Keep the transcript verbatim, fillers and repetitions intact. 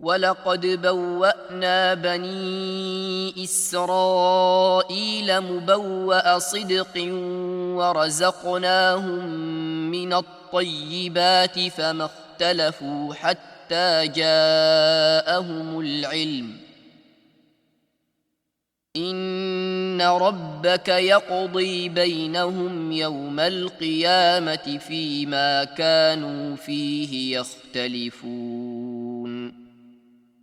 ولقد بوأنا بني إسرائيل مبوأ صدق ورزقناهم من الطيبات فما اختلفوا حتى جاءهم العلم إن ربك يقضي بينهم يوم القيامة فيما كانوا فيه يختلفون